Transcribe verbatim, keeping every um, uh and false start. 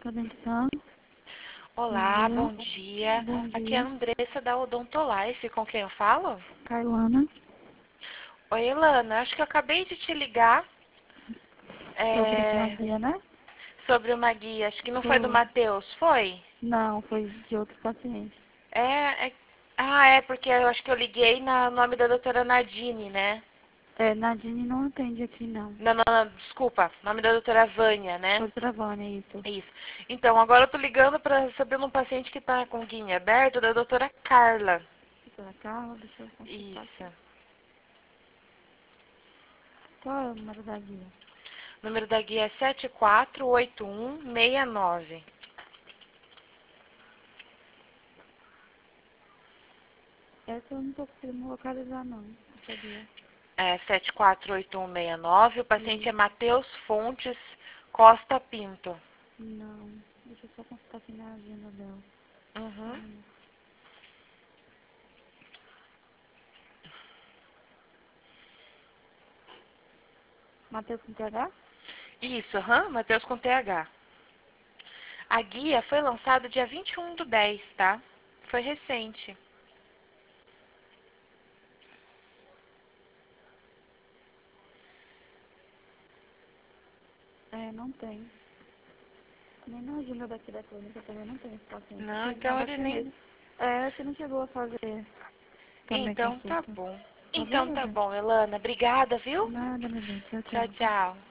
Atenção. Olá, Bom bom dia. Bom Aqui é a dia. Andressa da Odontolife, com quem eu falo? Cailana. Oi, Elana, acho que eu acabei de te ligar Sobre uma é, guia, né? sobre uma guia, acho que não foi do Foi. Matheus, foi? Não, foi de outro paciente. É, é- Ah, é, porque eu acho que eu liguei no nome da doutora Nadine, né? É, Nadine não atende aqui, não. Não, não, não, desculpa, nome da doutora Vânia, né? Outra Vânia, isso. Isso. Então, agora eu tô ligando pra saber um paciente que tá com guinha aberto, da doutora Carla. Doutora Carla, deixa eu consultar aqui. Isso. Qual é o número da guia? O número da guia é sete quatro oito um seis nove. Essa eu não tô conseguindo localizar, não. Essa guia. É sete quatro oito um seis nove. O paciente é Isso. Matheus Fontes Costa Pinto. Não. Deixa eu só consultar aqui na agenda dela. Uhum. Hum. Matheus com T H? Isso, aham, Matheus com T H. A guia foi lançada dia vinte e um do dez, tá? Foi recente. É, não tem. Nem na agenda daqui da clínica também não tem esse paciente. Não, Porque então acaba ele que nem... ele. É, você não chegou a fazer também Então tá consulta. bom. Tá Então bom, tá bebê? bom, Elana. Obrigada, viu? Nada, bebê. Tchau, Tchau, tchau. tchau.